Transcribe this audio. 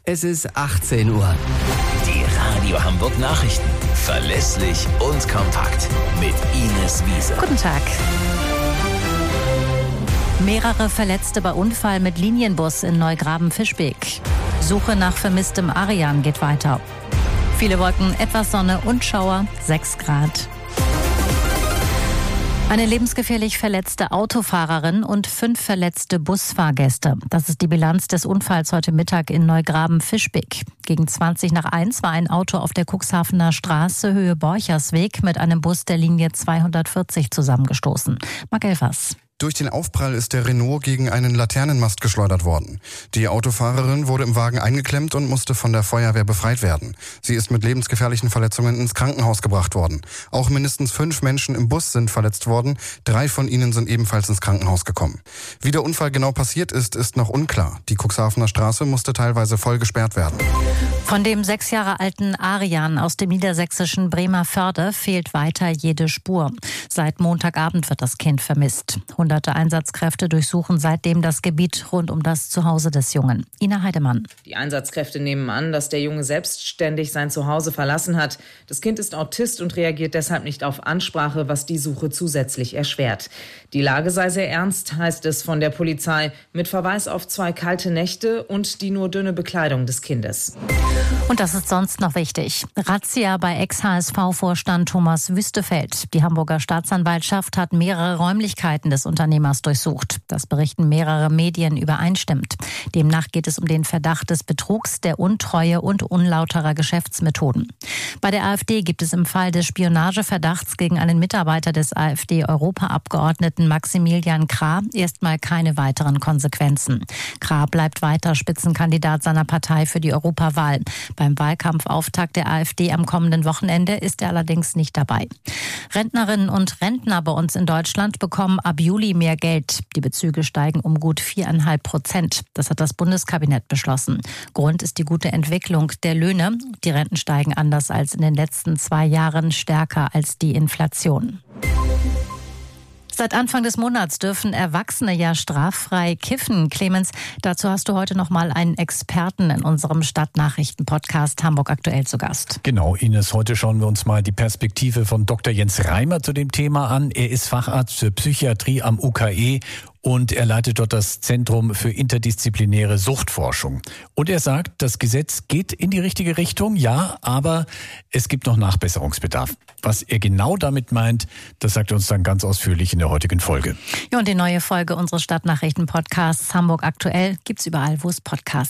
Es ist 18 Uhr. Die Radio Hamburg Nachrichten. Verlässlich und kompakt. Mit Ines Wiese. Guten Tag. Mehrere Verletzte bei Unfall mit Linienbus in Neugraben-Fischbeck. Suche nach vermisstem Arian geht weiter. Viele Wolken, etwas Sonne und Schauer, 6 Grad. Eine lebensgefährlich verletzte Autofahrerin und 5 verletzte Busfahrgäste. Das ist die Bilanz des Unfalls heute Mittag in Neugraben-Fischbeck. Gegen 1:20 war ein Auto auf der Cuxhavener Straße Höhe Borchersweg mit einem Bus der Linie 240 zusammengestoßen. Marc Elfers. Durch den Aufprall ist der Renault gegen einen Laternenmast geschleudert worden. Die Autofahrerin wurde im Wagen eingeklemmt und musste von der Feuerwehr befreit werden. Sie ist mit lebensgefährlichen Verletzungen ins Krankenhaus gebracht worden. Auch mindestens 5 Menschen im Bus sind verletzt worden. 3 von ihnen sind ebenfalls ins Krankenhaus gekommen. Wie der Unfall genau passiert ist noch unklar. Die Cuxhavener Straße musste teilweise voll gesperrt werden. Von dem 6 Jahre alten Arian aus dem niedersächsischen Bremervörde fehlt weiter jede Spur. Seit Montagabend wird das Kind vermisst. Hunderte Einsatzkräfte durchsuchen seitdem das Gebiet rund um das Zuhause des Jungen. Ina Heidemann. Die Einsatzkräfte nehmen an, dass der Junge selbstständig sein Zuhause verlassen hat. Das Kind ist Autist und reagiert deshalb nicht auf Ansprache, was die Suche zusätzlich erschwert. Die Lage sei sehr ernst, heißt es von der Polizei, mit Verweis auf 2 kalte Nächte und die nur dünne Bekleidung des Kindes. Und das ist sonst noch wichtig. Razzia bei Ex-HSV-Vorstand Thomas Wüstefeld. Die Hamburger Staatsanwaltschaft hat mehrere Räumlichkeiten des Unternehmers durchsucht. Das berichten mehrere Medien übereinstimmend. Demnach geht es um den Verdacht des Betrugs, der Untreue und unlauterer Geschäftsmethoden. Bei der AfD gibt es im Fall des Spionageverdachts gegen einen Mitarbeiter des AfD-Europaabgeordneten Maximilian Krah erstmal keine weiteren Konsequenzen. Krah bleibt weiter Spitzenkandidat seiner Partei für die Europawahl. Beim Wahlkampfauftakt der AfD am kommenden Wochenende ist er allerdings nicht dabei. Rentnerinnen und Rentner bei uns in Deutschland bekommen ab Juli mehr Geld. Die Bezüge steigen um gut 4,5%. Das hat das Bundeskabinett beschlossen. Grund ist die gute Entwicklung der Löhne. Die Renten steigen anders als in den letzten 2 Jahren stärker als die Inflation. Seit Anfang des Monats dürfen Erwachsene ja straffrei kiffen. Clemens, dazu hast du heute noch mal einen Experten in unserem Stadtnachrichten-Podcast Hamburg aktuell zu Gast. Genau, Ines, heute schauen wir uns mal die Perspektive von Dr. Jens Reimer zu dem Thema an. Er ist Facharzt für Psychiatrie am UKE und er leitet dort das Zentrum für interdisziplinäre Suchtforschung. Und er sagt, das Gesetz geht in die richtige Richtung, ja, aber es gibt noch Nachbesserungsbedarf. Was er genau damit meint, das sagt er uns dann ganz ausführlich in der heutigen Folge. Ja, und die neue Folge unseres Stadtnachrichten-Podcasts Hamburg aktuell gibt's überall, wo es Podcasts